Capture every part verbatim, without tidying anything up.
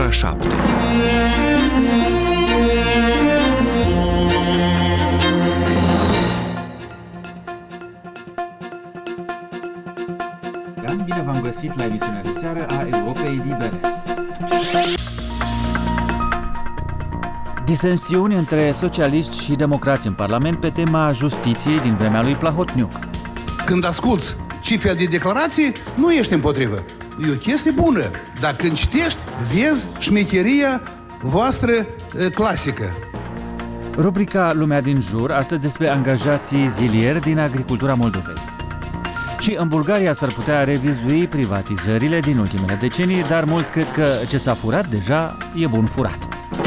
ora șapte. Bine v-am găsit la emisiunea de seară a Europei Libere. Disensiuni între socialiști și democrați în Parlament pe tema justiției din vremea lui Plahotniuc. Când asculți ce fel de declarații, nu ești împotrivă. E o chestie bună, dar când citești, vezi șmecheria voastră e, clasică. Rubrica Lumea din jur, astăzi despre angajații zilieri din agricultura Moldovei. Și în Bulgaria s-ar putea revizui privatizările din ultimele decenii, dar mulți cred că ce s-a furat deja e bun furat.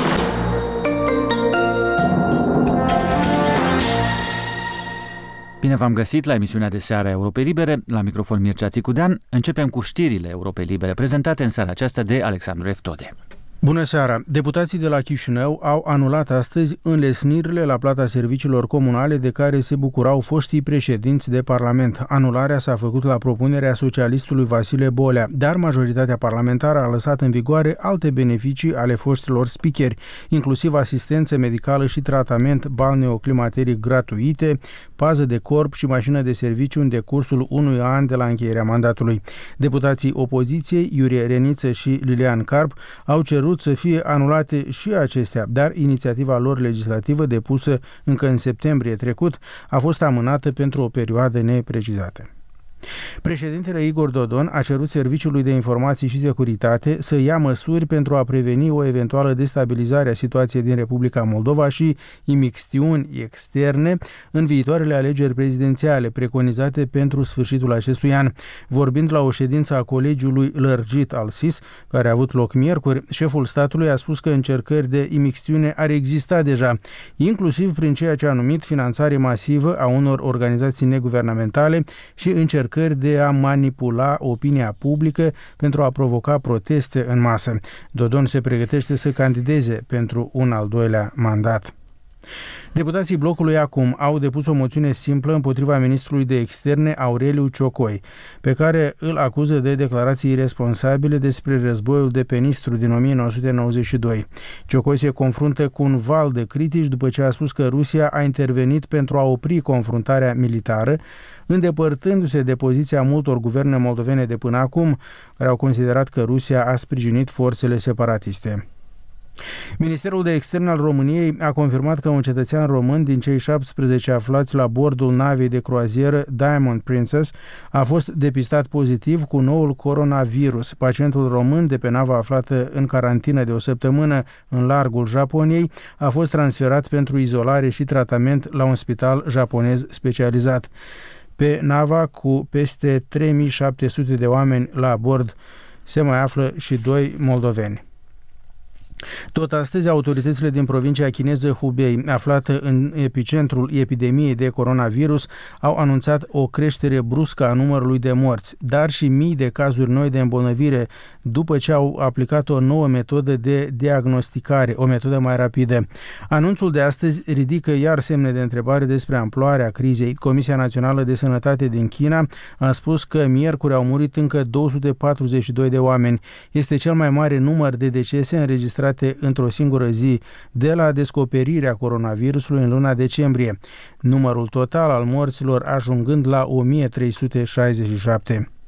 Bine v-am găsit la emisiunea de seară a Europei Libere, la microfon Mircea Țicudean. Începem cu știrile Europei Libere, prezentate în seara aceasta de Alexandru Eftode. Bună seara! Deputații de la Chișinău au anulat astăzi înlesnirile la plata serviciilor comunale de care se bucurau foștii președinți de Parlament. Anularea s-a făcut la propunerea socialistului Vasile Bolea, dar majoritatea parlamentară a lăsat în vigoare alte beneficii ale foștilor speakeri, inclusiv asistență medicală și tratament balneoclimateric gratuite, pază de corp și mașină de serviciu în decursul unui an de la încheierea mandatului. Deputații opoziției, Iurie Reniță și Lilian Carp, au cerut să fie anulate și acestea, dar inițiativa lor legislativă depusă încă în septembrie trecut a fost amânată pentru o perioadă neprecizată. Președintele Igor Dodon a cerut Serviciului de Informații și Securitate să ia măsuri pentru a preveni o eventuală destabilizare a situației din Republica Moldova și imixtiuni externe în viitoarele alegeri prezidențiale preconizate pentru sfârșitul acestui an. Vorbind la o ședință a Colegiului Lărgit al S I S, care a avut loc miercuri, șeful statului a spus că încercări de imixtiune ar exista deja, inclusiv prin ceea ce a numit finanțare masivă a unor organizații neguvernamentale și încercări de a manipula opinia publică pentru a provoca proteste în masă. Dodon se pregătește să candideze pentru un al doilea mandat. Deputații blocului Acum au depus o moțiune simplă împotriva ministrului de externe Aureliu Ciocoi, pe care îl acuză de declarații iresponsabile despre războiul de pe Nistru din o mie nouă sute nouăzeci și doi. Ciocoi se confruntă cu un val de critici după ce a spus că Rusia a intervenit pentru a opri confruntarea militară, îndepărtându-se de poziția multor guverne moldovene de până acum, care au considerat că Rusia a sprijinit forțele separatiste. Ministerul de Externe al României a confirmat că un cetățean român din cei șaptesprezece aflați la bordul navei de croazieră Diamond Princess a fost depistat pozitiv cu noul coronavirus. Pacientul român de pe nava aflată în carantină de o săptămână în largul Japoniei a fost transferat pentru izolare și tratament la un spital japonez specializat. Pe nava cu peste trei mii șapte sute de oameni la bord se mai află și doi moldoveni. Tot astăzi, autoritățile din provincia chineză Hubei, aflată în epicentrul epidemiei de coronavirus, au anunțat o creștere bruscă a numărului de morți, dar și mii de cazuri noi de îmbolnăvire, după ce au aplicat o nouă metodă de diagnosticare, o metodă mai rapidă. Anunțul de astăzi ridică iar semne de întrebare despre amploarea crizei. Comisia Națională de Sănătate din China a spus că miercuri au murit încă două sute patruzeci și doi de oameni. Este cel mai mare număr de decese înregistrate într-o singură zi de la descoperirea coronavirusului în luna decembrie, numărul total al morților ajungând la o mie trei sute șaizeci și șapte.